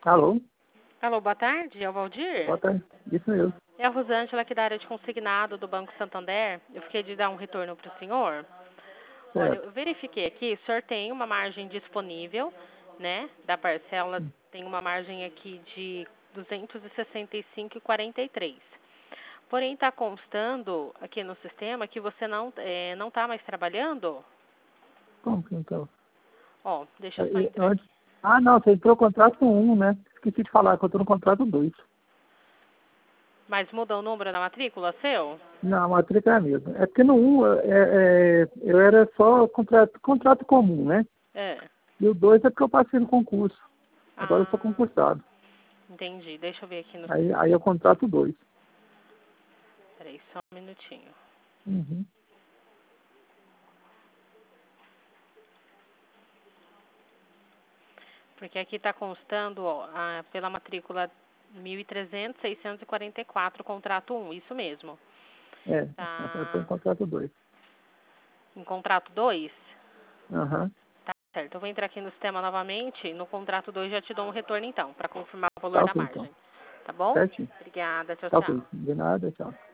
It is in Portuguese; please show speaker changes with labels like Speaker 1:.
Speaker 1: Alô?
Speaker 2: Alô, boa tarde, é o Valdir?
Speaker 1: Boa tarde. Isso mesmo.
Speaker 2: É a Rosângela aqui da área de consignado do Banco Santander. Eu fiquei de dar um retorno para o senhor. Olha,
Speaker 1: Certo.
Speaker 2: eu verifiquei aqui, o senhor tem uma margem disponível, né? Da parcela tem uma margem aqui de 265,43. Porém, está constando aqui no sistema que você não está mais trabalhando.
Speaker 1: Como que então?
Speaker 2: Ó, deixa eu só entrar aqui.
Speaker 1: Antes... Ah, não, você entrou no contrato 1, né? Esqueci de falar que eu estou no contrato 2.
Speaker 2: Mas muda o número da matrícula seu?
Speaker 1: Não, a matrícula é a mesma. É porque no 1 eu era só contrato comum, né?
Speaker 2: É.
Speaker 1: E o 2 é porque eu passei no concurso. Agora eu sou
Speaker 2: Ah,
Speaker 1: concursado.
Speaker 2: entendi. Deixa eu ver aqui no
Speaker 1: Aí é o contrato 2.
Speaker 2: Peraí, só um minutinho.
Speaker 1: Uhum.
Speaker 2: Porque aqui está constando, ó, pela matrícula 1.300.644, contrato 1, isso mesmo.
Speaker 1: Eu estou em
Speaker 2: Tá
Speaker 1: contrato 2.
Speaker 2: em contrato 2?
Speaker 1: Aham.
Speaker 2: Tá certo. Eu vou entrar aqui no sistema novamente. No contrato 2 já te dou um retorno então, para confirmar o valor
Speaker 1: Tá
Speaker 2: da
Speaker 1: ok, então.
Speaker 2: margem. Tá bom?
Speaker 1: Certinho.
Speaker 2: Obrigada. Tchau,
Speaker 1: Tá
Speaker 2: tchau.
Speaker 1: ok. De nada, tchau.